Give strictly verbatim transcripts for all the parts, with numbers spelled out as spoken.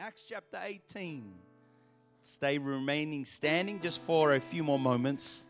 Acts chapter eighteen. Stay remaining standing just for a few more moments.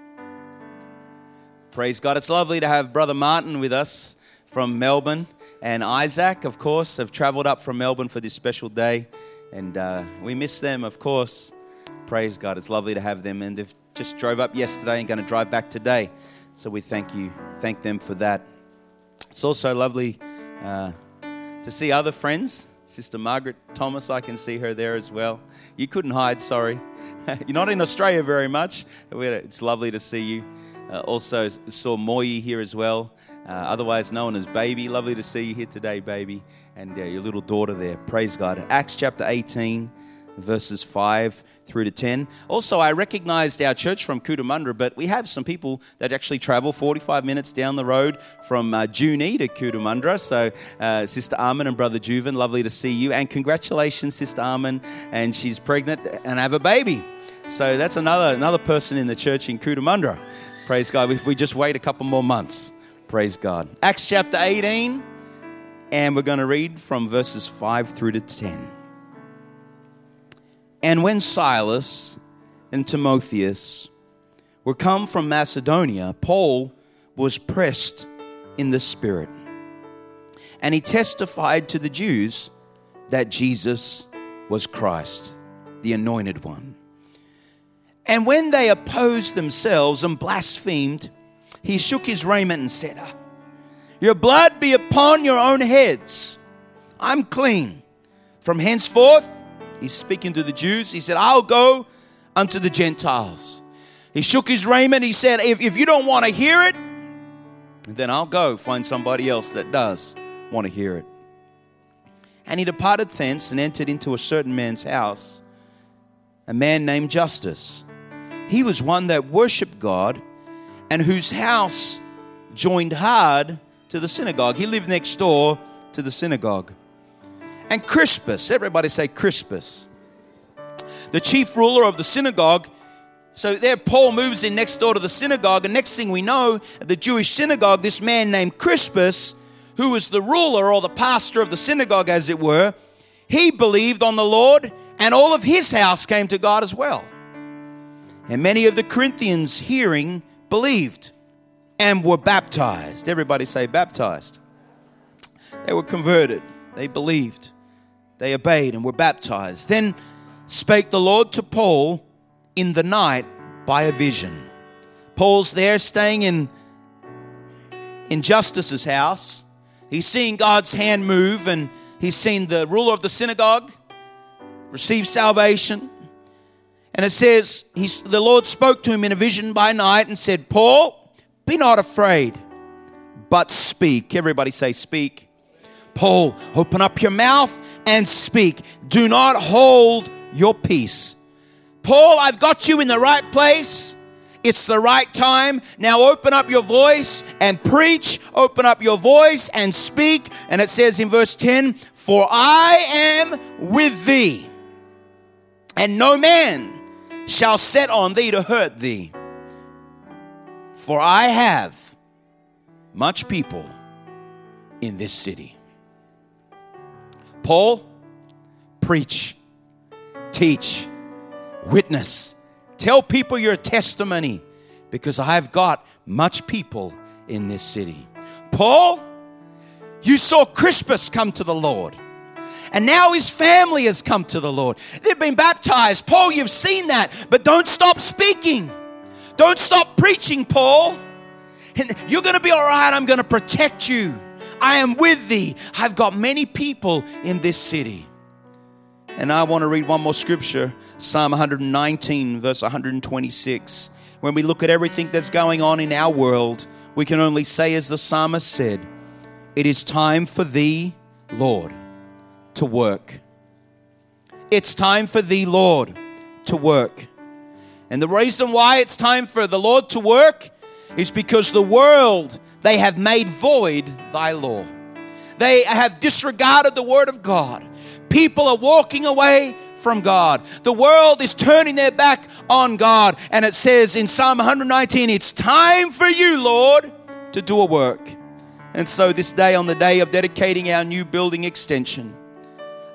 Praise God. It's lovely to have Brother Martin with us from Melbourne. And Isaac, of course, have traveled up from Melbourne for this special day. And uh, we miss them, of course. Praise God. It's lovely to have them. And they've just drove up yesterday and going to drive back today. So we thank you. Thank them for that. It's also lovely uh, to see other friends. Sister Margaret Thomas, I can see her there as well. You couldn't hide, sorry. You're not in Australia very much. It's lovely to see you. Uh, also saw Moyi here as well, uh, otherwise known as Baby. Lovely to see you here today, Baby, and uh, your little daughter there. Praise God. Acts chapter eighteen, verses five through to ten. Also, I recognized our church from Cootamundra, but we have some people that actually travel forty-five minutes down the road from uh, Junee to Cootamundra. So, uh, Sister Armin and Brother Juven, lovely to see you. And congratulations, Sister Armin, and she's pregnant and have a baby. So that's another another person in the church in Cootamundra. Praise God. If we just wait a couple more months. Praise God. Acts chapter eighteen, and we're going to read from verses five through to ten. And when Silas and Timotheus were come from Macedonia, Paul was pressed in the Spirit, and he testified to the Jews that Jesus was Christ, the Anointed One. And when they opposed themselves and blasphemed, he shook his raiment and said, "Your blood be upon your own heads. I'm clean. From henceforth," he's speaking to the Jews, he said, "I'll go unto the Gentiles." He shook his raiment. He said, if, if you don't want to hear it, then I'll go find somebody else that does want to hear it. And he departed thence and entered into a certain man's house, a man named Justus. He was one that worshipped God and whose house joined hard to the synagogue. He lived next door to the synagogue. And Crispus, everybody say Crispus, the chief ruler of the synagogue. So there Paul moves in next door to the synagogue, and next thing we know, at the Jewish synagogue, this man named Crispus, who was the ruler or the pastor of the synagogue as it were, he believed on the Lord, and all of his house came to God as well. And many of the Corinthians hearing believed and were baptized. Everybody say baptized. They were converted. They believed. They obeyed and were baptized. Then spake the Lord to Paul in the night by a vision. Paul's there staying in, in Justus's house. He's seeing God's hand move, and he's seen the ruler of the synagogue receive salvation. And it says, he's, the Lord spoke to him in a vision by night and said, "Paul, be not afraid, but speak." Everybody say speak. Paul, open up your mouth and speak. Do not hold your peace. Paul, I've got you in the right place. It's the right time. Now open up your voice and preach. Open up your voice and speak. And it says in verse ten, "For I am with thee, and no man shall set on thee to hurt thee. For I have much people in this city." Paul, preach, teach, witness, tell people your testimony, because I've got much people in this city. Paul, you saw Crispus come to the Lord, and now his family has come to the Lord. They've been baptized. Paul, you've seen that, but don't stop speaking. Don't stop preaching, Paul. And you're going to be all right. I'm going to protect you. I am with thee. I've got many people in this city. And I want to read one more scripture, Psalm one nineteen, verse one twenty-six. When we look at everything that's going on in our world, we can only say, as the psalmist said, "It is time for thee, Lord, to work." It's time for thee, Lord, to work. And the reason why it's time for the Lord to work is because the world, they have made void thy law. They have disregarded the word of God. People are walking away from God. The world is turning their back on God. And it says in Psalm one nineteen, "It's time for you, Lord, to do a work." And so this day, on the day of dedicating our new building extension,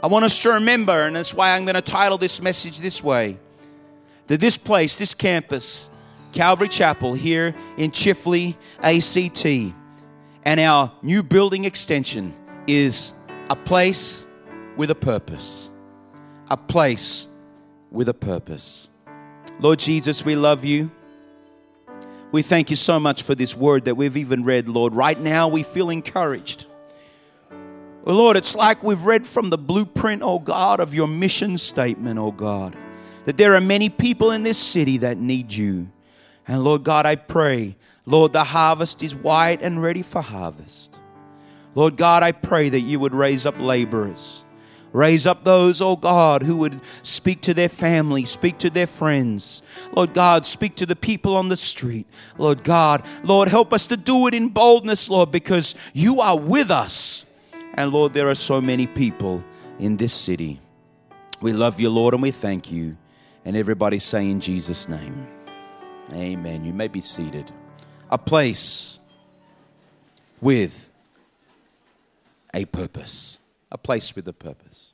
I want us to remember, and that's why I'm going to title this message this way, that this place, this campus, Calvary Chapel here in Chifley, A C T, and our new building extension is a place with a purpose. A place with a purpose. Lord Jesus, we love you. We thank you so much for this word that we've even read, Lord. Right now we feel encouraged. Well, Lord, it's like we've read from the blueprint, oh God, of your mission statement, oh God, that there are many people in this city that need you. And Lord God, I pray, Lord, the harvest is white and ready for harvest. Lord God, I pray that you would raise up laborers. Raise up those, oh God, who would speak to their family, speak to their friends. Lord God, speak to the people on the street. Lord God, Lord, help us to do it in boldness, Lord, because you are with us. And Lord, there are so many people in this city. We love you, Lord, and we thank you. And everybody say in Jesus' name, amen. You may be seated. A place with a purpose. A place with a purpose.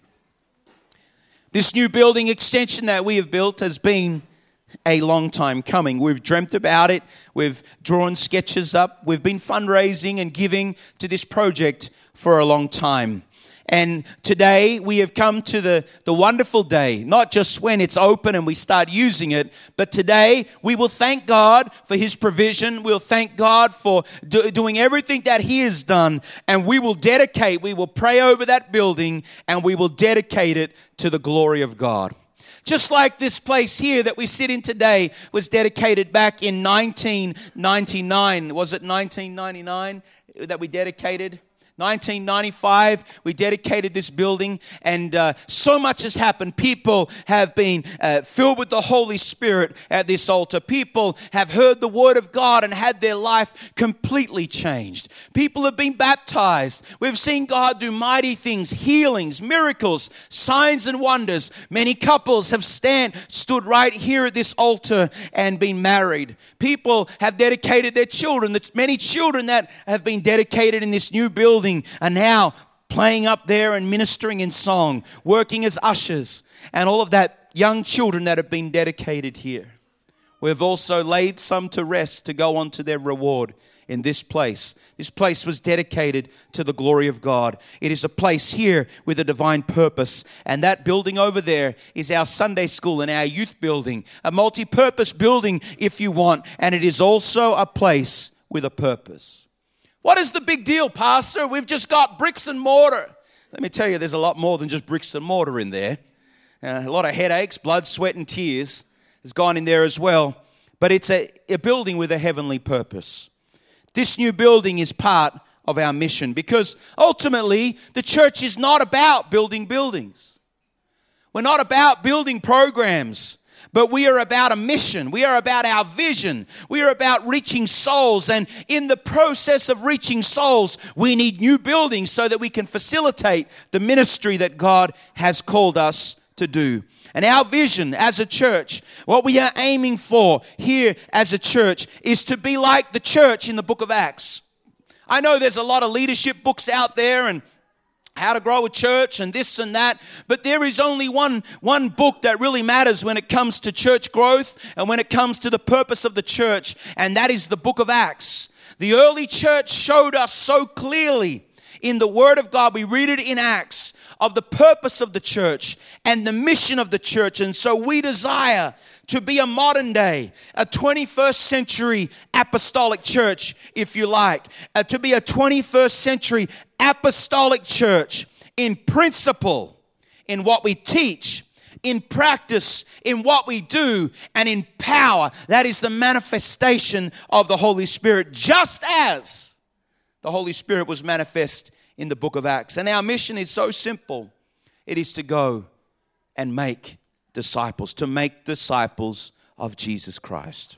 This new building extension that we have built has been a long time coming. We've dreamt about it. We've drawn sketches up. We've been fundraising and giving to this project for a long time. And today we have come to the, the wonderful day, not just when it's open and we start using it, but today we will thank God for His provision. We'll thank God for do, doing everything that He has done. And we will dedicate, we will pray over that building and we will dedicate it to the glory of God. Just like this place here that we sit in today was dedicated back in nineteen ninety-nine. Was it nineteen ninety-nine that we dedicated? nineteen ninety-five, we dedicated this building, and uh, so much has happened. People have been uh, filled with the Holy Spirit at this altar. People have heard the Word of God and had their life completely changed. People have been baptized. We've seen God do mighty things, healings, miracles, signs and wonders. Many couples have stand, stood right here at this altar and been married. People have dedicated their children. The many children that have been dedicated in this new building are now playing up there and ministering in song, working as ushers, and all of that young children that have been dedicated here. We've also laid some to rest to go on to their reward in this place. This place was dedicated to the glory of God. It is a place here with a divine purpose. And that building over there is our Sunday school and our youth building, a multi-purpose building if you want. And it is also a place with a purpose. What is the big deal, Pastor? We've just got bricks and mortar. Let me tell you, there's a lot more than just bricks and mortar in there. Uh, a lot of headaches, blood, sweat, and tears has gone in there as well. But it's a, a building with a heavenly purpose. This new building is part of our mission because ultimately the church is not about building buildings. We're not about building programs. But we are about a mission. We are about our vision. We are about reaching souls. And in the process of reaching souls, we need new buildings so that we can facilitate the ministry that God has called us to do. And our vision as a church, what we are aiming for here as a church, is to be like the church in the book of Acts. I know there's a lot of leadership books out there and how to grow a church and this and that. But there is only one, one book that really matters when it comes to church growth and when it comes to the purpose of the church. And that is the book of Acts. The early church showed us so clearly in the Word of God. We read it in Acts of the purpose of the church and the mission of the church. And so we desire to be a modern day, a twenty-first century apostolic church, if you like, uh, to be a twenty-first century apostolic church in principle, in what we teach, in practice, in what we do, and in power. That is the manifestation of the Holy Spirit, just as the Holy Spirit was manifest in the book of Acts. And our mission is so simple. It is to go and make disciples, to make disciples of Jesus Christ.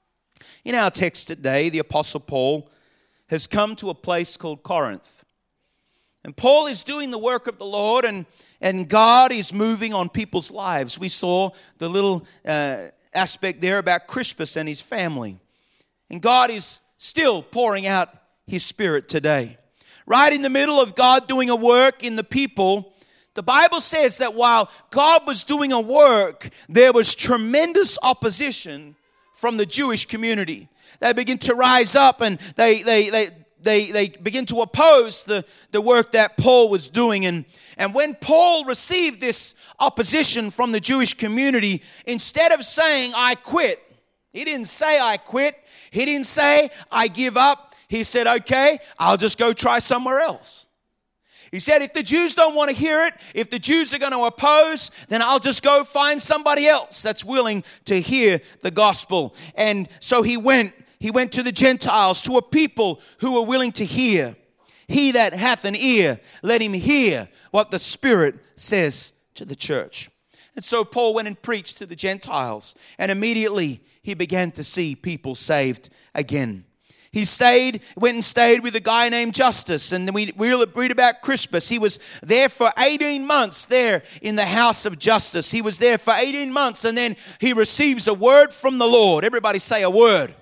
In our text today, the Apostle Paul has come to a place called Corinth. And Paul is doing the work of the Lord, and, and God is moving on people's lives. We saw the little uh, aspect there about Crispus and his family. And God is still pouring out His Spirit today. Right in the middle of God doing a work in the people, the Bible says that while God was doing a work, there was tremendous opposition from the Jewish community. They begin to rise up and they they they they, they begin to oppose the, the work that Paul was doing. And, and when Paul received this opposition from the Jewish community, instead of saying, I quit, he didn't say, I quit. He didn't say, I give up. He said, okay, I'll just go try somewhere else. He said, if the Jews don't want to hear it, if the Jews are going to oppose, then I'll just go find somebody else that's willing to hear the gospel. And so he went, he went to the Gentiles, to a people who were willing to hear. He that hath an ear, let him hear what the Spirit says to the church. And so Paul went and preached to the Gentiles, and immediately he began to see people saved again. He stayed, went and stayed with a guy named Justus, and we, we read about Crispus. He was there for eighteen months there in the house of Justus. He was there for eighteen months, and then he receives a word from the Lord. Everybody say a word.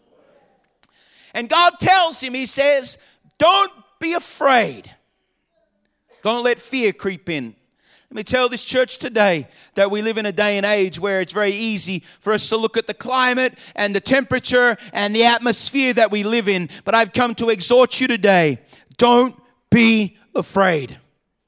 And God tells him, he says, don't be afraid. Don't let fear creep in. Let me tell this church today that we live in a day and age where it's very easy for us to look at the climate and the temperature and the atmosphere that we live in. But I've come to exhort you today, don't be afraid.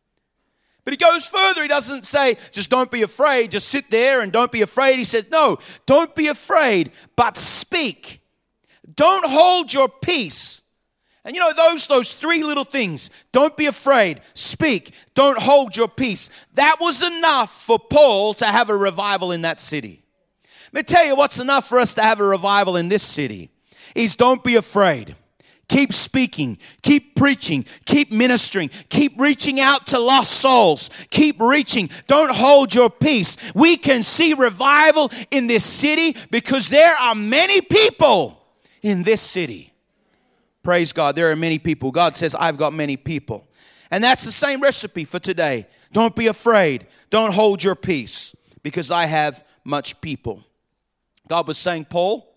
But he goes further. He doesn't say, just don't be afraid, just sit there and don't be afraid. He said, no, don't be afraid, but speak. Don't hold your peace. And you know, those those three little things, don't be afraid, speak, don't hold your peace. That was enough for Paul to have a revival in that city. Let me tell you what's enough for us to have a revival in this city is don't be afraid. Keep speaking, keep preaching, keep ministering, keep reaching out to lost souls, keep reaching. Don't hold your peace. We can see revival in this city because there are many people in this city. Praise God. There are many people. God says, I've got many people. And that's the same recipe for today. Don't be afraid. Don't hold your peace because I have much people. God was saying, Paul,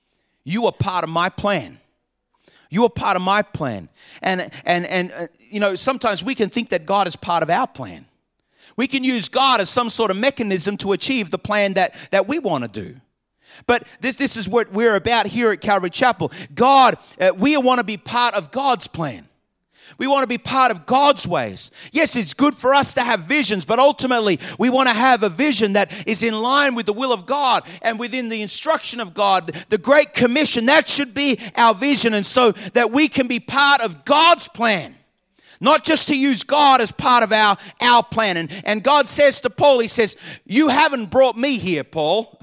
you are part of my plan. You are part of my plan. And, and, and uh, you know, sometimes we can think that God is part of our plan. We can use God as some sort of mechanism to achieve the plan that, that we want to do. But this, this is what we're about here at Calvary Chapel. God, uh, we want to be part of God's plan. We want to be part of God's ways. Yes, it's good for us to have visions, but ultimately we want to have a vision that is in line with the will of God and within the instruction of God. The Great Commission, that should be our vision, and so that we can be part of God's plan. Not just to use God as part of our, our plan. And, and God says to Paul, he says, you haven't brought me here, Paul.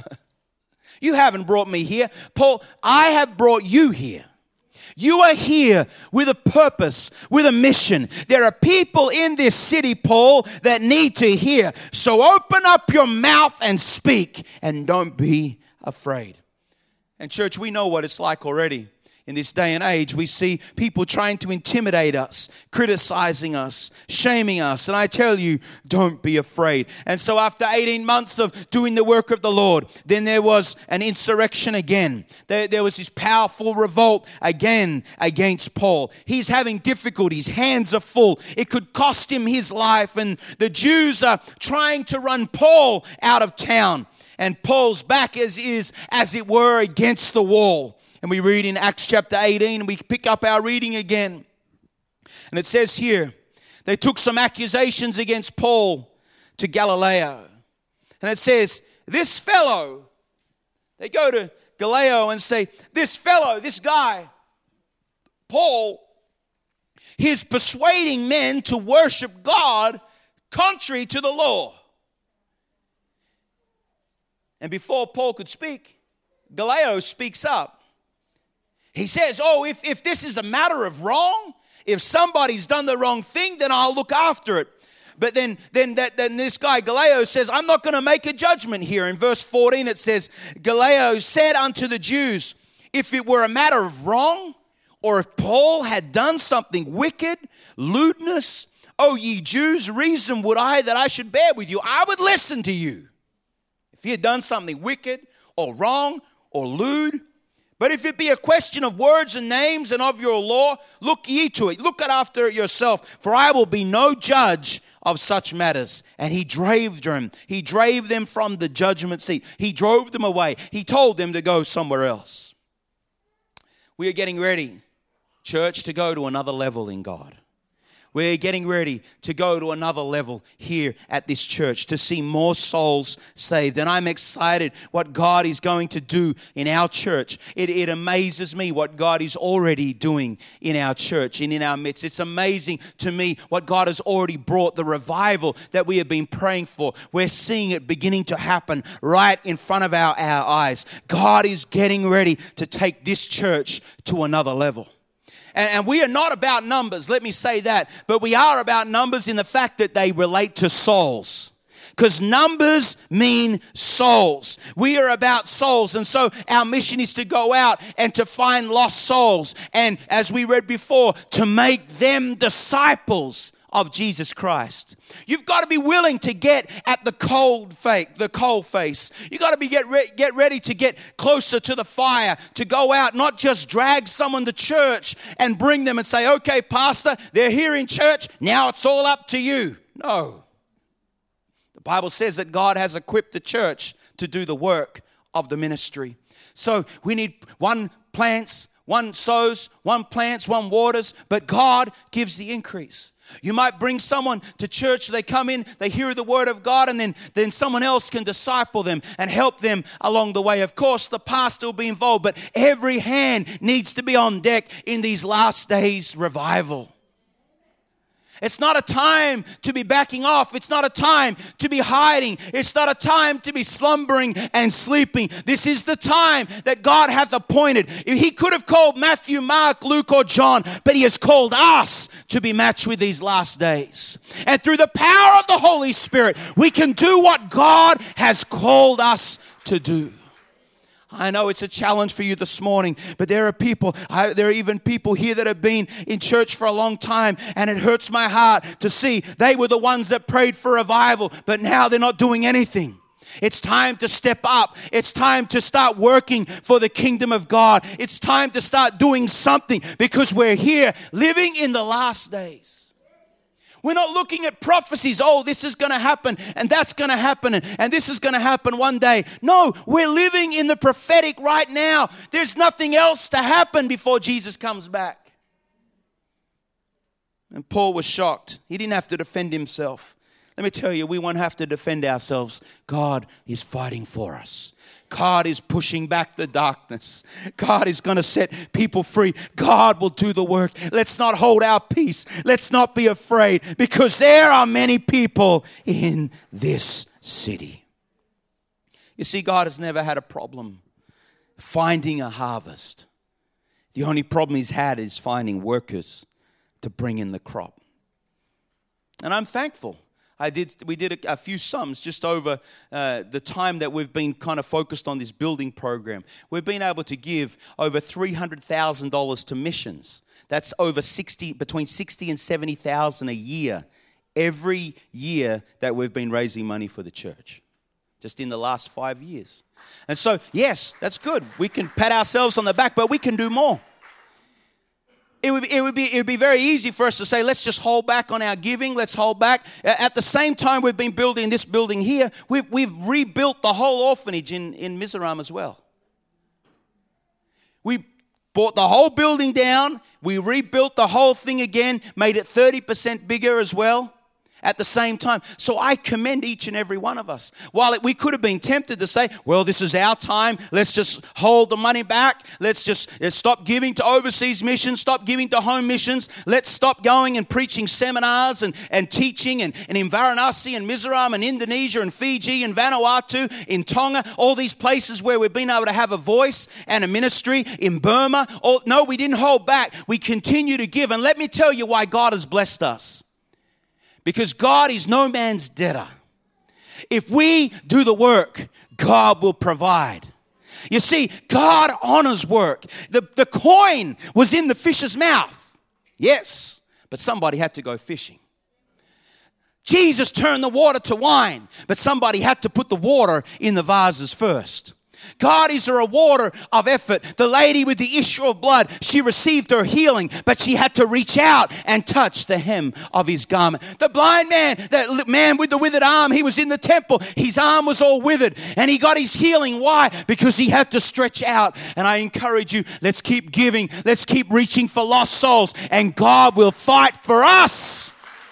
You haven't brought me here. Paul, I have brought you here. You are here with a purpose, with a mission. There are people in this city, Paul, that need to hear. So open up your mouth and speak, and don't be afraid. And church, we know what it's like already. In this day and age, we see people trying to intimidate us, criticizing us, shaming us. And I tell you, don't be afraid. And so after eighteen months of doing the work of the Lord, then there was an insurrection again. There, there was this powerful revolt again against Paul. He's having difficulties. Hands are full. It could cost him his life. And the Jews are trying to run Paul out of town. And Paul's back is, is as it were, against the wall. And we read in Acts chapter eighteen, and we pick up our reading again. And it says here, they took some accusations against Paul to Galileo. And it says, this fellow, they go to Galileo and say, this fellow, this guy, Paul, he's persuading men to worship God contrary to the law. And before Paul could speak, Galileo speaks up. He says, oh, if, if this is a matter of wrong, if somebody's done the wrong thing, then I'll look after it. But then, then, that, then this guy, Galileo, says, I'm not going to make a judgment here. In verse fourteen, it says, Galileo said unto the Jews, if it were a matter of wrong, or if Paul had done something wicked, lewdness, O ye Jews, reason would I that I should bear with you. I would listen to you. If he had done something wicked or wrong or lewd, But if it be a question of words and names and of your law, look ye to it. Look at after it yourself, for I will be no judge of such matters. And he drave them. He drave them from the judgment seat. He drove them away. He told them to go somewhere else. We are getting ready, church, to go to another level in God. We're getting ready to go to another level here at this church, to see more souls saved. And I'm excited what God is going to do in our church. It, it amazes me what God is already doing in our church and in our midst. It's amazing to me what God has already brought, the revival that we have been praying for. We're seeing it beginning to happen right in front of our, our eyes. God is getting ready to take this church to another level. And we are not about numbers, let me say that. But we are about numbers in the fact that they relate to souls. Because numbers mean souls. We are about souls. And so our mission is to go out and to find lost souls. And as we read before, to make them disciples of Jesus Christ. You've got to be willing to get at the cold fake, the cold face. You've got to be get re- get ready to get closer to the fire, to go out, not just drag someone to church and bring them and say, okay, pastor, they're here in church, now it's all up to you. No. The Bible says that God has equipped the church to do the work of the ministry. So we need one plants, one sows, one plants, one waters, but God gives the increase. You might bring someone to church, they come in, they hear the word of God, and then, then someone else can disciple them and help them along the way. Of course, the pastor will be involved, but every hand needs to be on deck in these last days revival. It's not a time to be backing off. It's not a time to be hiding. It's not a time to be slumbering and sleeping. This is the time that God hath appointed. He could have called Matthew, Mark, Luke, or John, but he has called us to be matched with these last days. And through the power of the Holy Spirit, we can do what God has called us to do. I know it's a challenge for you this morning, but there are people, I, there are even people here that have been in church for a long time, and it hurts my heart to see they were the ones that prayed for revival, but now they're not doing anything. It's time to step up. It's time to start working for the kingdom of God. It's time to start doing something because we're here living in the last days. We're not looking at prophecies. Oh, this is going to happen and that's going to happen and, and this is going to happen one day. No, we're living in the prophetic right now. There's nothing else to happen before Jesus comes back. And Paul was shocked. He didn't have to defend himself. Let me tell you, we won't have to defend ourselves. God is fighting for us. God is pushing back the darkness. God is going to set people free. God will do the work. Let's not hold our peace. Let's not be afraid because there are many people in this city. You see, God has never had a problem finding a harvest. The only problem he's had is finding workers to bring in the crop. And I'm thankful. I did. We did a, a few sums just over uh, the time that we've been kind of focused on this building program. We've been able to give over three hundred thousand dollars to missions. That's over sixty, between sixty and seventy thousand a year, every year that we've been raising money for the church, just in the last five years. And so, yes, that's good. We can pat ourselves on the back, but we can do more. It would, it would be it would be very easy for us to say, let's just hold back on our giving. Let's hold back. At the same time, we've been building this building here. We've, we've rebuilt the whole orphanage in, in Mizoram as well. We bought the whole building down. We rebuilt the whole thing again, made it thirty percent bigger as well. At the same time. So I commend each and every one of us. While it, we could have been tempted to say, well, this is our time. Let's just hold the money back. Let's just let's stop giving to overseas missions. Stop giving to home missions. Let's stop going and preaching seminars and, and teaching and, and in Varanasi and Mizoram and Indonesia and Fiji and Vanuatu, in Tonga, all these places where we've been able to have a voice and a ministry, in Burma. All, no, we didn't hold back. We continue to give. And let me tell you why God has blessed us. Because God is no man's debtor. If we do the work, God will provide. You see, God honors work. The, the coin was in the fish's mouth. Yes, but somebody had to go fishing. Jesus turned the water to wine, but somebody had to put the water in the vases first. God is a rewarder of effort. The lady with the issue of blood, she received her healing, but she had to reach out and touch the hem of his garment. The blind man, that man with the withered arm, he was in the temple. His arm was all withered, and he got his healing. Why? Because he had to stretch out. And I encourage you, let's keep giving. Let's keep reaching for lost souls, and God will fight for us.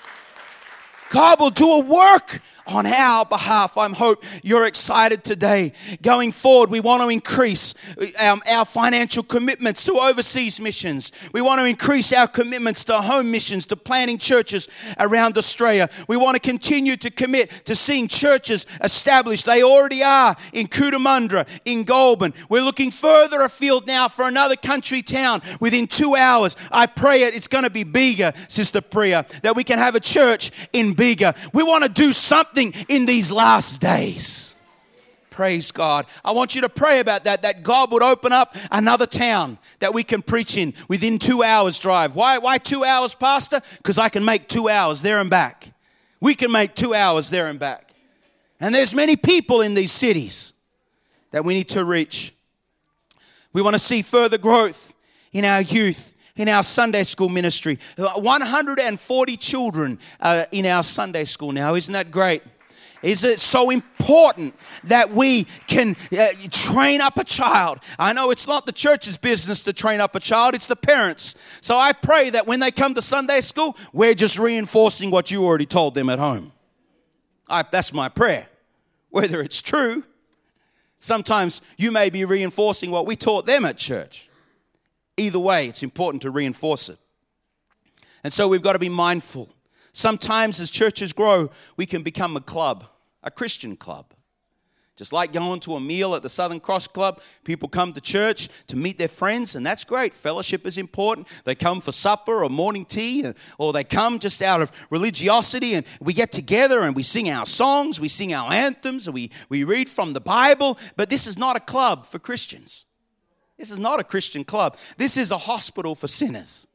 God will do a work on our behalf. I hope you're excited today. Going forward, we want to increase um, our financial commitments to overseas missions. We want to increase our commitments to home missions, to planting churches around Australia. We want to continue to commit to seeing churches established. They already are in Cootamundra, in Goulburn. We're looking further afield now for another country town within two hours. I pray it, it's going to be Bega, Sister Priya, that we can have a church in Bega. We want to do something in these last days. Praise God. I want you to pray about that, that God would open up another town that we can preach in within two hours drive. Why, why two hours, Pastor? Because I can make two hours there and back. We can make two hours there and back. And there's many people in these cities that we need to reach. We want to see further growth in our youth, in our Sunday school ministry. one hundred forty children uh, in our Sunday school now. Isn't that great? Is it so important that we can uh, train up a child? I know it's not the church's business to train up a child, it's the parents. So I pray that when they come to Sunday school, we're just reinforcing what you already told them at home. I, that's my prayer. Whether it's true, sometimes you may be reinforcing what we taught them at church. Either way, it's important to reinforce it. And so we've got to be mindful. Sometimes as churches grow, we can become a club, a Christian club. Just like going to a meal at the Southern Cross Club, people come to church to meet their friends, and that's great. Fellowship is important. They come for supper or morning tea, or they come just out of religiosity, and we get together and we sing our songs, we sing our anthems, and we, we read from the Bible. But this is not a club for Christians. This is not a Christian club. This is a hospital for sinners.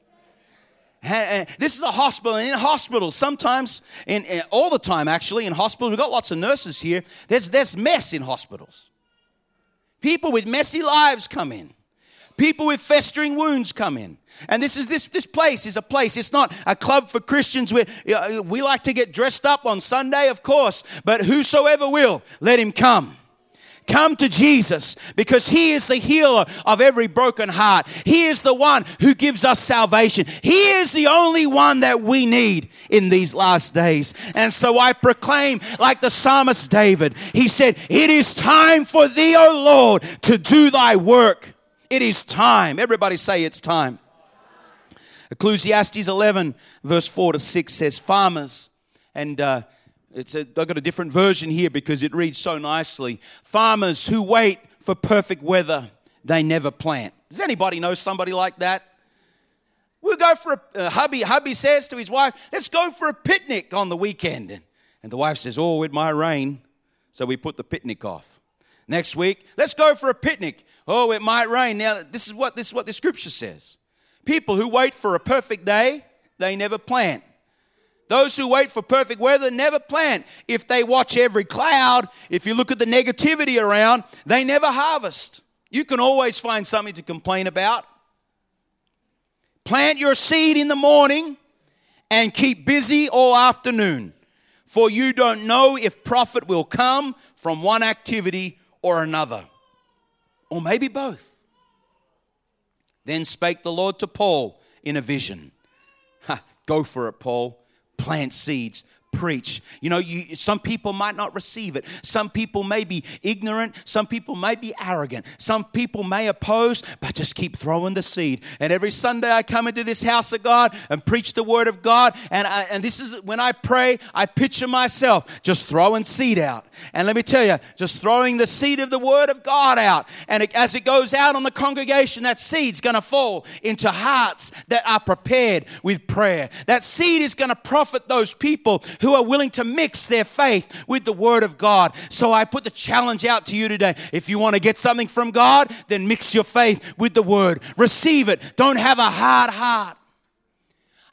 And this is a hospital, and in hospitals, sometimes, in, in, all the time actually, in hospitals, we've got lots of nurses here, there's, there's mess in hospitals. People with messy lives come in. People with festering wounds come in. And this is this this place is a place. It's not a club for Christians where uh, we like to get dressed up on Sunday, of course, but whosoever will, let him come. Come to Jesus, because He is the healer of every broken heart. He is the one who gives us salvation. He is the only one that we need in these last days. And so I proclaim, like the psalmist David, he said, "It is time for thee, O Lord, to do thy work." It is time. Everybody say it's time. Ecclesiastes eleven, verse four to six says, farmers, and uh, It's a, I've got a different version here because it reads so nicely. Farmers who wait for perfect weather, they never plant. Does anybody know somebody like that? We'll go for a, uh, hubby, hubby says to his wife, let's go for a picnic on the weekend. And, and the wife says, oh, it might rain. So we put the picnic off. Next week, let's go for a picnic. Oh, it might rain. Now, this is what this is what the scripture says. People who wait for a perfect day, they never plant. Those who wait for perfect weather never plant. If they watch every cloud, if you look at the negativity around, they never harvest. You can always find something to complain about. Plant your seed in the morning and keep busy all afternoon, for you don't know if profit will come from one activity or another, or maybe both. Then spake the Lord to Paul in a vision. Ha, go for it, Paul. Plant seeds. Preach. You know, you, some people might not receive it. Some people may be ignorant. Some people may be arrogant. Some people may oppose, but just keep throwing the seed. And every Sunday I come into this house of God and preach the word of God. And, I, and this is when I pray, I picture myself just throwing seed out. And let me tell you, just throwing the seed of the word of God out. And it, as it goes out on the congregation, that seed's going to fall into hearts that are prepared with prayer. That seed is going to profit those people who are willing to mix their faith with the word of God. So I put the challenge out to you today. If you want to get something from God, then mix your faith with the word. Receive it. Don't have a hard heart.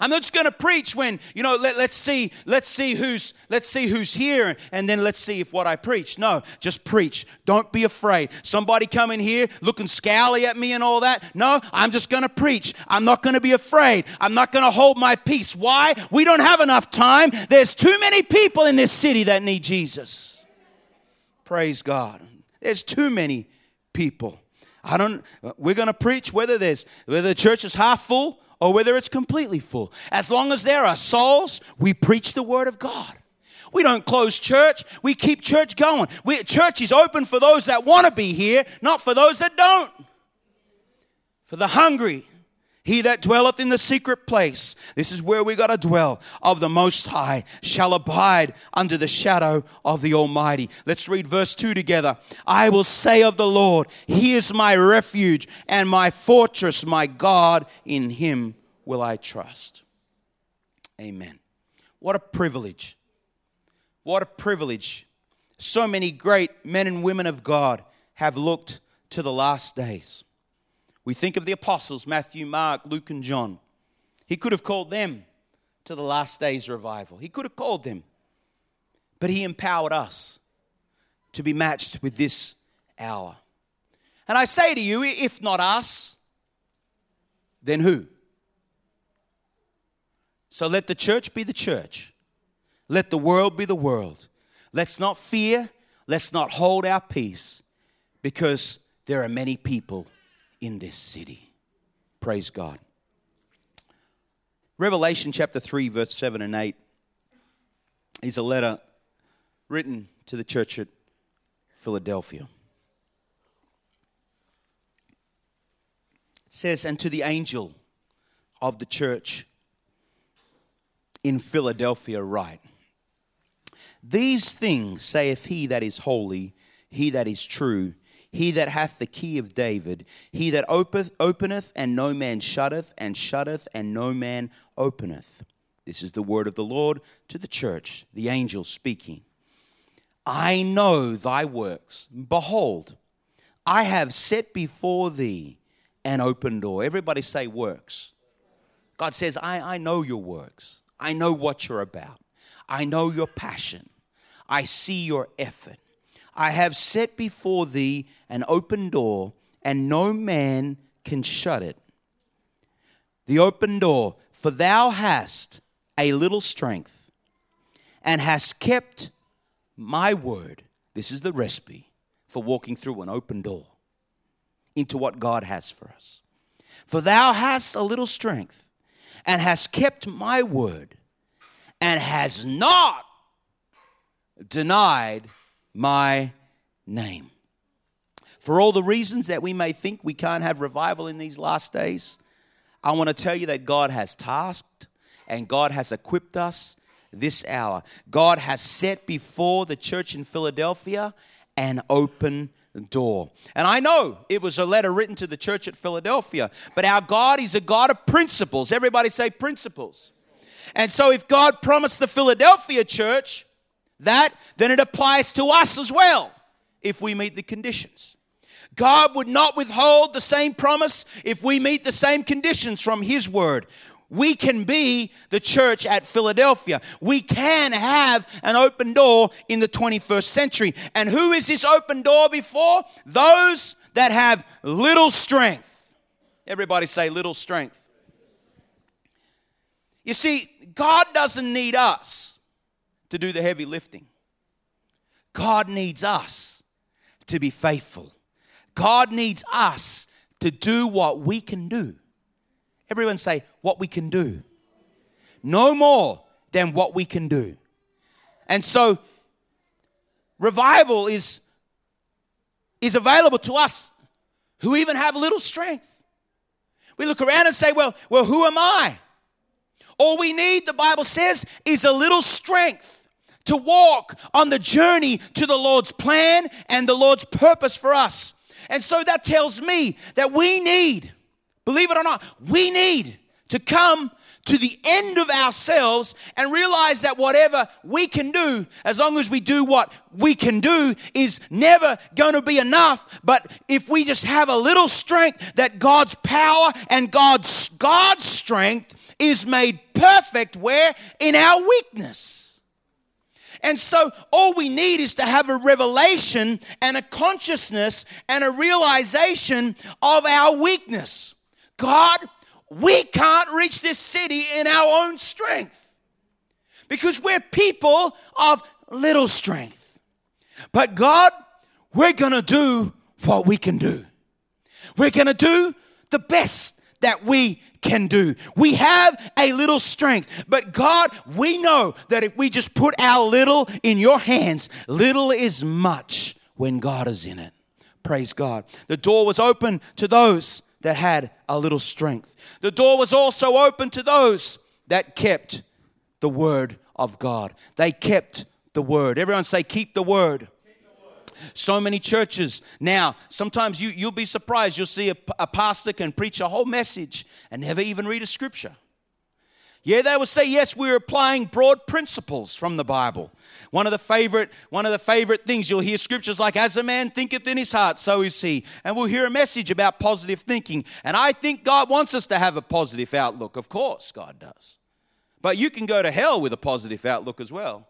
I'm not just going to preach when, you know, let, let's see, let's see who's, let's see who's here, and then let's see if what I preach. No, just preach. Don't be afraid. Somebody come in here looking scowly at me and all that. No, I'm just going to preach. I'm not going to be afraid. I'm not going to hold my peace. Why? We don't have enough time. There's too many people in this city that need Jesus. Praise God. There's too many people. I don't, we're going to preach whether there's, whether the church is half full or whether it's completely full. As long as there are souls, we preach the word of God. We don't close church. We keep church going. We, church is open for those that want to be here, not for those that don't. For the hungry, he that dwelleth in the secret place, this is where we got to dwell, of the Most High, shall abide under the shadow of the Almighty. Let's read verse two together. I will say of the Lord, He is my refuge and my fortress, my God, in Him will I trust. Amen. What a privilege. What a privilege. So many great men and women of God have looked to the last days. We think of the apostles, Matthew, Mark, Luke, and John. He could have called them to the last days revival. He could have called them. But He empowered us to be matched with this hour. And I say to you, if not us, then who? So let the church be the church. Let the world be the world. Let's not fear. Let's not hold our peace, because there are many people in this city. Praise God. Revelation chapter three, verse seven and eight is a letter written to the church at Philadelphia. It says, and to the angel of the church in Philadelphia write, these things saith he that is holy, he that is true, he that hath the key of David, he that openeth, openeth and no man shutteth, and shutteth and no man openeth. This is the word of the Lord to the church, the angel speaking. I know thy works. Behold, I have set before thee an open door. Everybody say works. God says, I, I know your works. I know what you're about. I know your passion. I see your effort. I have set before thee an open door, and no man can shut it. The open door, for thou hast a little strength, and hast kept my word. This is the recipe for walking through an open door into what God has for us. For thou hast a little strength, and hast kept my word, and has not denied my name. For all the reasons that we may think we can't have revival in these last days, I want to tell you that God has tasked and God has equipped us this hour. God has set before the church in Philadelphia an open door. And I know it was a letter written to the church at Philadelphia, but our God is a God of principles. Everybody say principles. And so if God promised the Philadelphia church that, then it applies to us as well if we meet the conditions. God would not withhold the same promise if we meet the same conditions from His word. We can be the church at Philadelphia. We can have an open door in the twenty-first century. And who is this open door before? Those that have little strength. Everybody say little strength. You see, God doesn't need us to do the heavy lifting. God needs us to be faithful. God needs us to do what we can do. Everyone say, what we can do. No more than what we can do. And so, revival is, is available to us who even have little strength. We look around and say, well, well, who am I? All we need, the Bible says, is a little strength to walk on the journey to the Lord's plan and the Lord's purpose for us. And so that tells me that we need, believe it or not, we need to come to the end of ourselves and realize that whatever we can do, as long as we do what we can do, is never going to be enough. But if we just have a little strength, that God's power and God's, God's strength is made perfect where? In our weakness. And so all we need is to have a revelation and a consciousness and a realization of our weakness. God, we can't reach this city in our own strength because we're people of little strength. But God, we're going to do what we can do. We're going to do the best that we can do. We have a little strength, but God, we know that if we just put our little in your hands, little is much when God is in it. Praise God. The door was open to those that had a little strength. The door was also open to those that kept the word of God. They kept the word. Everyone say, keep the word. So many churches now, sometimes you, you'll be surprised. You'll see a, a pastor can preach a whole message and never even read a scripture. Yeah, they will say, yes, we're applying broad principles from the Bible. One of the favorite, one of the favorite things, you'll hear scriptures like, as a man thinketh in his heart, so is he. And we'll hear a message about positive thinking. And I think God wants us to have a positive outlook. Of course, God does. But you can go to hell with a positive outlook as well.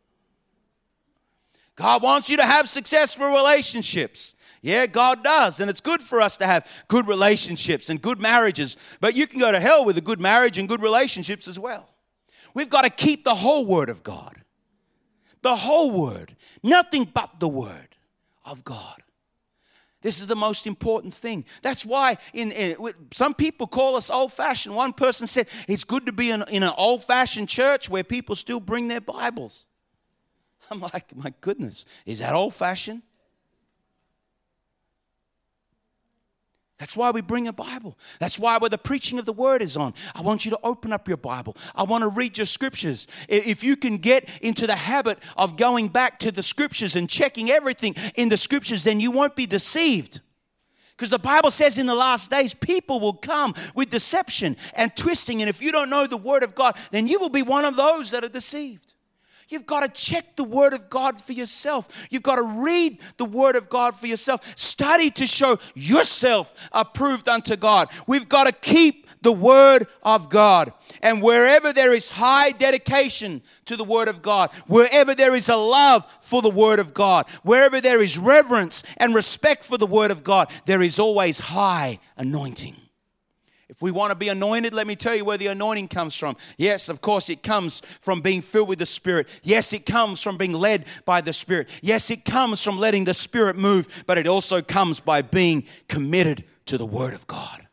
God wants you to have successful relationships. Yeah, God does. And it's good for us to have good relationships and good marriages. But you can go to hell with a good marriage and good relationships as well. We've got to keep the whole word of God. The whole word. Nothing but the word of God. This is the most important thing. That's why in, in some people call us old-fashioned. One person said, it's good to be in, in an old-fashioned church where people still bring their Bibles. I'm like, my goodness, is that old-fashioned? That's why we bring a Bible. That's why where the preaching of the word is on. I want you to open up your Bible. I want to read your scriptures. If you can get into the habit of going back to the scriptures and checking everything in the scriptures, then you won't be deceived. Because the Bible says in the last days, people will come with deception and twisting. And if you don't know the word of God, then you will be one of those that are deceived. You've got to check the word of God for yourself. You've got to read the word of God for yourself. Study to show yourself approved unto God. We've got to keep the word of God. And wherever there is high dedication to the word of God, wherever there is a love for the word of God, wherever there is reverence and respect for the word of God, there is always high anointing. If we want to be anointed, let me tell you where the anointing comes from. Yes, of course, it comes from being filled with the Spirit. Yes, it comes from being led by the Spirit. Yes, it comes from letting the Spirit move, but it also comes by being committed to the Word of God.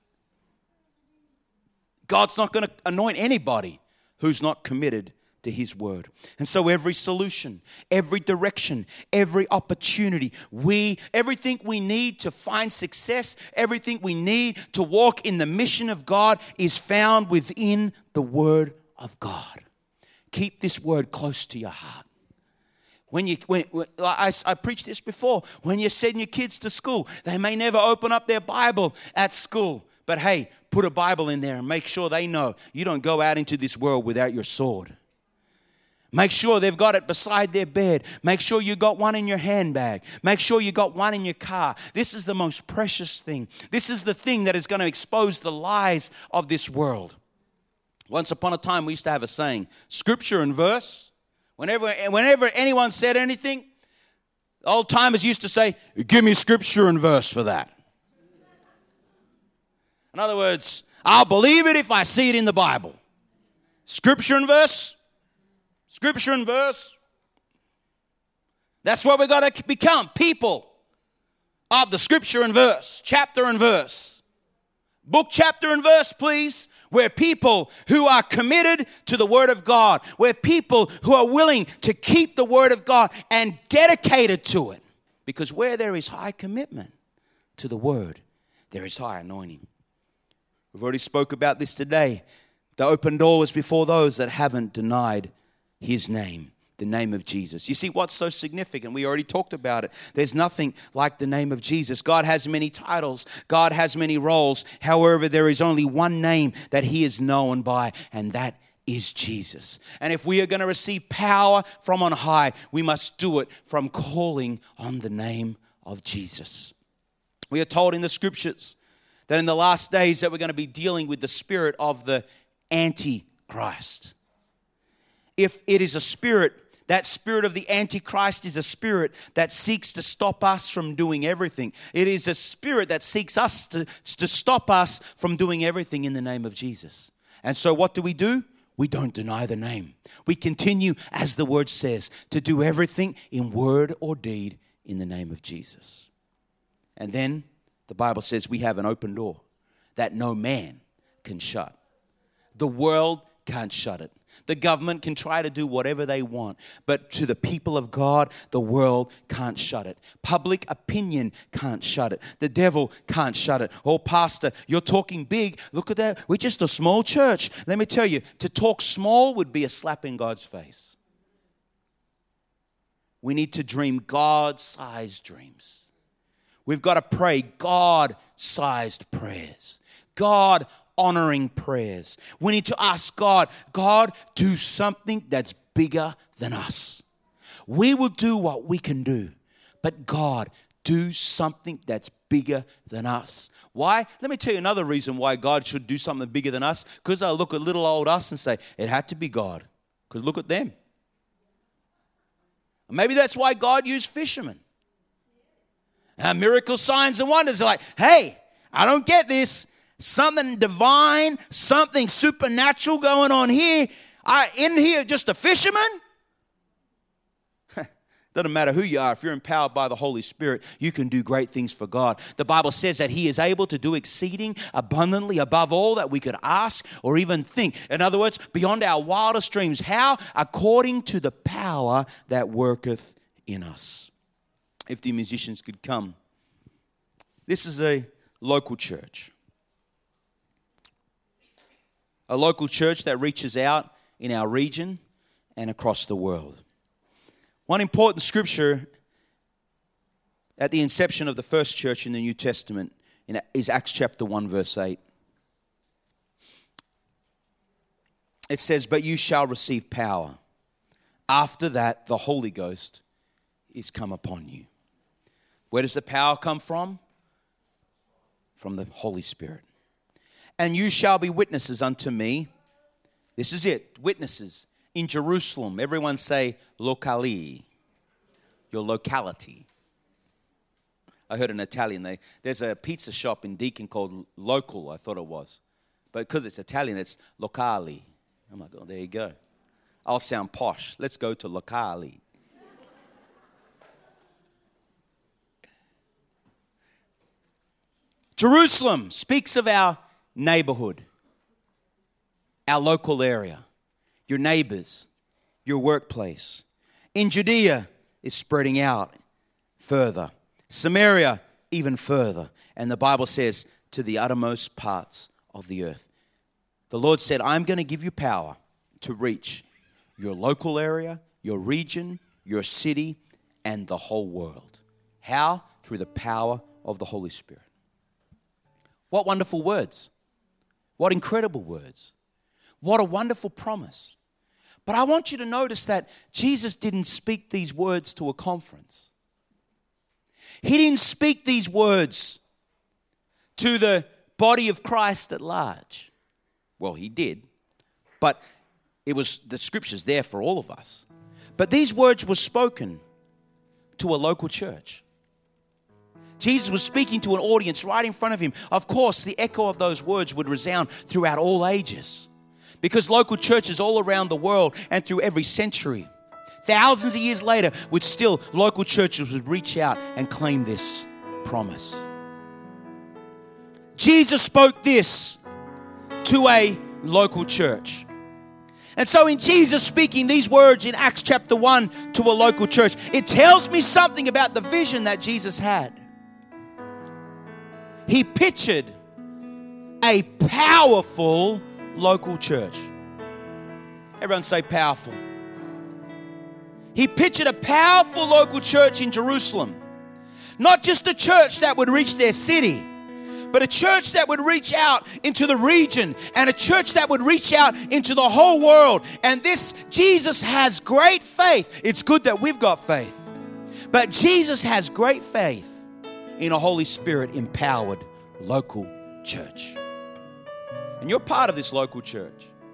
God's not going to anoint anybody who's not committed to His word. And so every solution, every direction, every opportunity, we, everything we need to find success, everything we need to walk in the mission of God is found within the word of God. Keep this word close to your heart. When you, when, when I, I preached this before, when you're sending your kids to school, they may never open up their Bible at school. But hey, put a Bible in there and make sure they know you don't go out into this world without your sword. Make sure they've got it beside their bed. Make sure you got one in your handbag. Make sure you got one in your car. This is the most precious thing. This is the thing that is going to expose the lies of this world. Once upon a time, we used to have a saying, scripture and verse. Whenever, whenever anyone said anything, old timers used to say, give me scripture and verse for that. In other words, I'll believe it if I see it in the Bible. Scripture and verse. Scripture and verse. That's what we've got to become. People of the scripture and verse. Chapter and verse. Book, chapter, and verse, please. We're people who are committed to the word of God. We're people who are willing to keep the word of God and dedicated to it. Because where there is high commitment to the word, there is high anointing. We've already spoke about this today. The open door is before those that haven't denied His name, the name of Jesus. You see what's so significant? We already talked about it. There's nothing like the name of Jesus. God has many titles. God has many roles. However, there is only one name that He is known by, and that is Jesus. And if we are going to receive power from on high, we must do it from calling on the name of Jesus. We are told in the scriptures that in the last days that we're going to be dealing with the spirit of the Antichrist. If it is a spirit, that spirit of the Antichrist is a spirit that seeks to stop us from doing everything. It is a spirit that seeks us to, to stop us from doing everything in the name of Jesus. And so what do we do? We don't deny the name. We continue, as the word says, to do everything in word or deed in the name of Jesus. And then the Bible says we have an open door that no man can shut. The world can't shut it. The government can try to do whatever they want, but to the people of God, the world can't shut it. Public opinion can't shut it. The devil can't shut it. Oh, pastor, you're talking big. Look at that. We're just a small church. Let me tell you, to talk small would be a slap in God's face. We need to dream God-sized dreams. We've got to pray God-sized prayers. God honoring prayers. We need to ask God, God, do something that's bigger than us. We will do what we can do, but God, do something that's bigger than us. Why? Let me tell you another reason why God should do something bigger than us. Because I look at little old us and say, it had to be God. Because look at them. Maybe that's why God used fishermen. Uh, miracle signs and wonders are like, hey, I don't get this. Something divine, something supernatural going on here. I in here just a fisherman? Doesn't matter who you are. If you're empowered by the Holy Spirit, you can do great things for God. The Bible says that He is able to do exceeding abundantly above all that we could ask or even think. In other words, beyond our wildest dreams. How? According to the power that worketh in us. If the musicians could come. This is a local church. A local church that reaches out in our region and across the world. One important scripture at the inception of the first church in the New Testament is Acts chapter one, verse eight. It says, but you shall receive power. After that, the Holy Ghost is come upon you. Where does the power come from? From the Holy Spirit. And you shall be witnesses unto me. This is it, witnesses in Jerusalem. Everyone say locali, your locality. I heard an Italian, they, there's a pizza shop in Deakin called Local, I thought it was. But because it's Italian, it's locali. I'm like, oh, there you go. I'll sound posh. Let's go to locali. Jerusalem speaks of our neighborhood, our local area, your neighbors, your workplace. In Judea, is spreading out further. Samaria, even further. And the Bible says, to the uttermost parts of the earth. The Lord said, I'm going to give you power to reach your local area, your region, your city, and the whole world. How? Through the power of the Holy Spirit. What wonderful words. What incredible words. What a wonderful promise. But I want you to notice that Jesus didn't speak these words to a conference. He didn't speak these words to the body of Christ at large. Well, he did. But it was the scriptures there for all of us. But these words were spoken to a local church. Jesus was speaking to an audience right in front of him. Of course, the echo of those words would resound throughout all ages. Because local churches all around the world and through every century, thousands of years later, would still, local churches would reach out and claim this promise. Jesus spoke this to a local church. And so in Jesus speaking these words in Acts chapter one to a local church, it tells me something about the vision that Jesus had. He pictured a powerful local church. Everyone say powerful. He pictured a powerful local church in Jerusalem. Not just a church that would reach their city, but a church that would reach out into the region and a church that would reach out into the whole world. And this, Jesus has great faith. It's good that we've got faith. But Jesus has great faith in a Holy Spirit empowered local church. And you're part of this local church.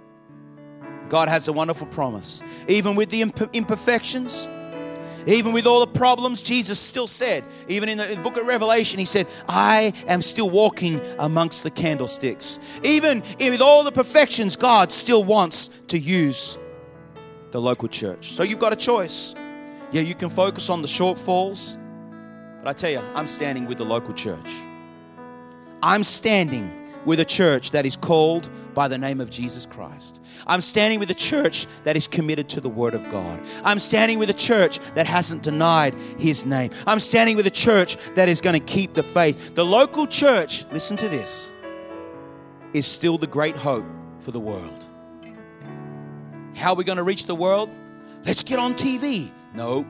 God has a wonderful promise. Even with the imp- imperfections, even with all the problems, Jesus still said, even in the, in the book of Revelation, He said, I am still walking amongst the candlesticks. Even with all the perfections, God still wants to use the local church. So you've got a choice. Yeah, you can focus on the shortfalls, but I tell you, I'm standing with the local church. I'm standing with a church that is called by the name of Jesus Christ. I'm standing with a church that is committed to the Word of God. I'm standing with a church that hasn't denied His name. I'm standing with a church that is going to keep the faith. The local church, listen to this, is still the great hope for the world. How are we going to reach the world? Let's get on T V. No.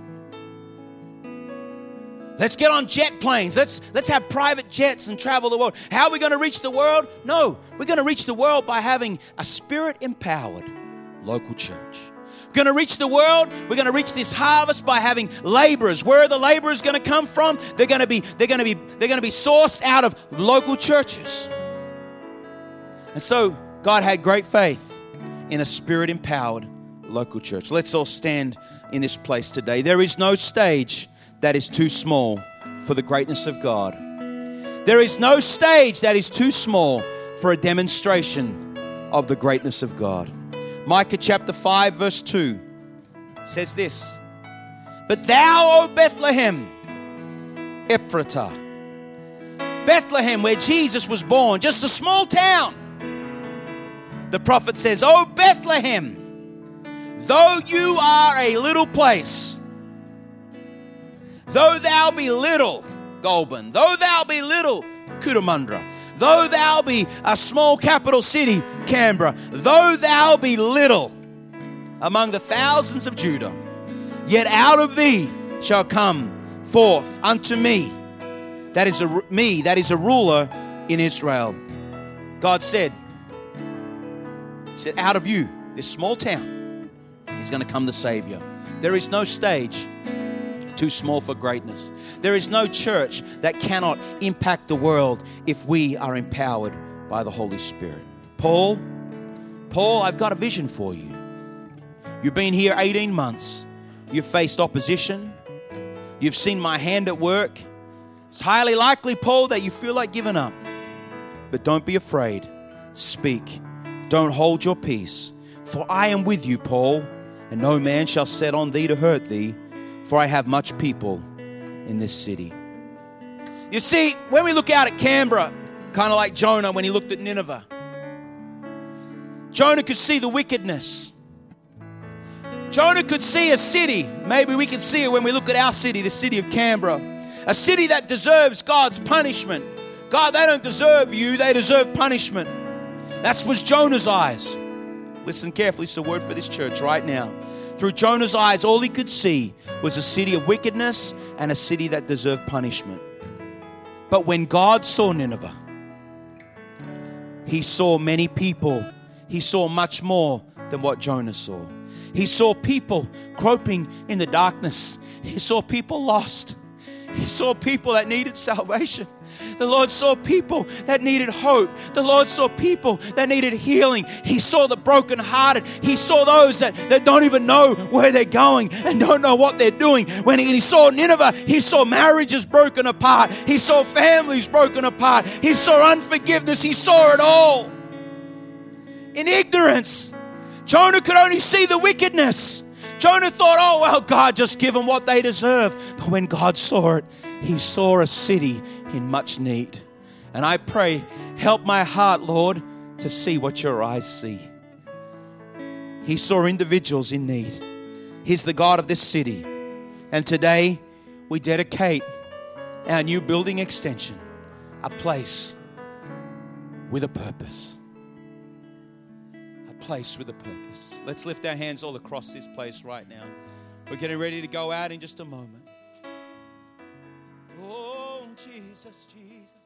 Let's get on jet planes. Let's, let's have private jets and travel the world. How are we going to reach the world? No, we're going to reach the world by having a Spirit-empowered local church. We're going to reach the world. We're going to reach this harvest by having laborers. Where are the laborers going to come from? They're going to be, they're going to be, they're going to be sourced out of local churches. And so God had great faith in a Spirit-empowered local church. Let's all stand in this place today. There is no stage that is too small for the greatness of God. There is no stage that is too small for a demonstration of the greatness of God. Micah chapter five verse two says this, But thou, O Bethlehem, Ephratah, Bethlehem, where Jesus was born, just a small town. The prophet says, O Bethlehem, though you are a little place, though thou be little, Goulburn, though thou be little, Cootamundra, though thou be a small capital city, Canberra, though thou be little among the thousands of Judah, yet out of thee shall come forth unto me, that is a, me, that is a ruler in Israel. God said, He said, out of you, this small town, is going to come the Savior. There is no stage too small for greatness. There is no church that cannot impact the world if we are empowered by the Holy Spirit. Paul, Paul, I've got a vision for you. You've been here eighteen months. You've faced opposition. You've seen my hand at work. It's highly likely, Paul, that you feel like giving up. But don't be afraid. Speak. Don't hold your peace. For I am with you, Paul, and no man shall set on thee to hurt thee. For I have much people in this city. You see, when we look out at Canberra, kind of like Jonah when he looked at Nineveh, Jonah could see the wickedness. Jonah could see a city. Maybe we can see it when we look at our city, the city of Canberra. A city that deserves God's punishment. God, they don't deserve you. They deserve punishment. That was Jonah's eyes. Listen carefully. It's a word for this church right now. Through Jonah's eyes, all he could see was a city of wickedness and a city that deserved punishment. But when God saw Nineveh, He saw many people. He saw much more than what Jonah saw. He saw people groping in the darkness. He saw people lost. He saw people that needed salvation. The Lord saw people that needed hope. The Lord saw people that needed healing. He saw the brokenhearted. He saw those that, that don't even know where they're going and don't know what they're doing. When he, he saw Nineveh, He saw marriages broken apart. He saw families broken apart. He saw unforgiveness. He saw it all. In ignorance, Jonah could only see the wickedness. Jonah thought, oh, well, God, just give them what they deserve. But when God saw it, He saw a city in much need. And I pray, help my heart, Lord, to see what your eyes see. He saw individuals in need. He's the God of this city. And today, we dedicate our new building extension, a place with a purpose. A place with a purpose. Let's lift our hands all across this place right now. We're getting ready to go out in just a moment. Oh, Jesus, Jesus.